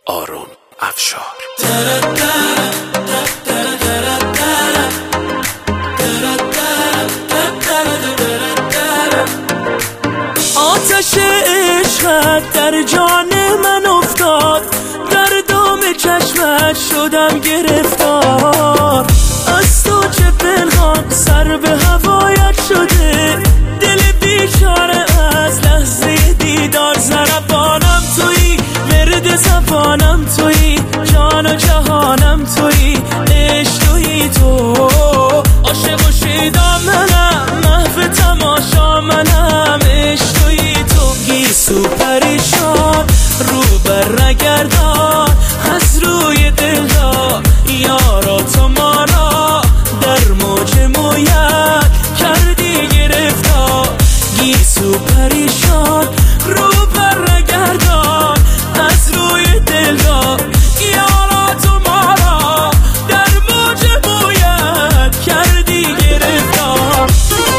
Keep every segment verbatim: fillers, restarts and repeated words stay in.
آرون افشار. آتش عشقت در جان من افتاد، در دام چشمت شدم گرفتار. از تو چه پنهان سر به هوایت شده، دل بیچاره از لحظه دیدار. ضربانم تویی، ورد زبانم تویی، جان و جهانم تویی، عشق تویی تو. عاشق و شیدا منم، محو تماشا منم، عشق تویی تو. گیسو پریشان رو بر نگردان، از روی دلدار یارا تو ما را در موج مویت کردی گرفتار. گیسو پریشان رو بر نگردان، از روی دلدار یارا تو ما را در موج مویت کردی گرفتار.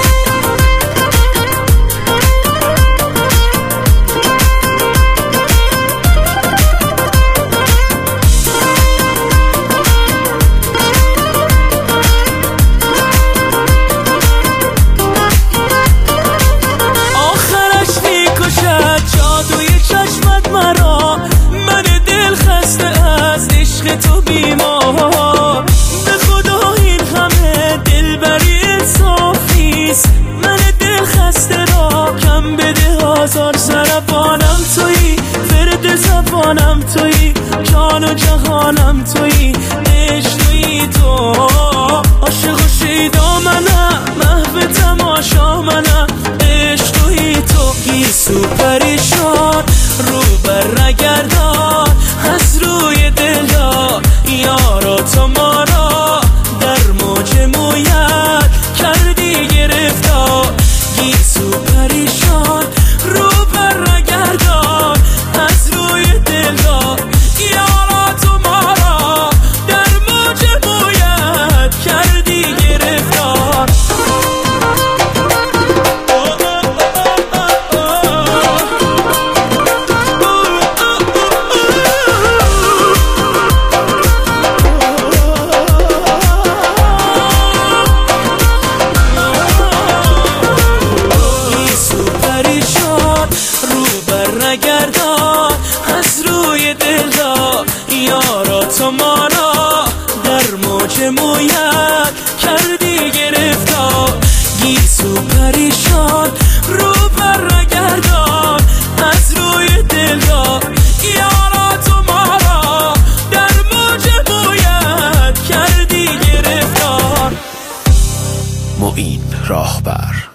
تو بیمار به خدا این همه دلبری انصافیست، من دل خسته را کم بده آزار. ضربانم تویی، ورد زبانم تویی، جان و جهانم تویی، عشق تویی تو. عاشق و شیدا منم، محو تماشا منم، عشق تویی تو. گیسو پریشان رو بر نگردان، از روی دلدار یارا تو ما را در موج مویت کردی گرفتار. گیسو پریشان رو بر نگردان، از روی دلدار یارا تو ما را در موج مویت کردی گرفتار. نگردان، از روی دلدار یارا تو ما را در موج مویت کردی گرفتار. گیسو پریشان رو بر نگردان، از روی دلدار یارا تو ما را در موج مویت کردی گرفتار. معین راهبر.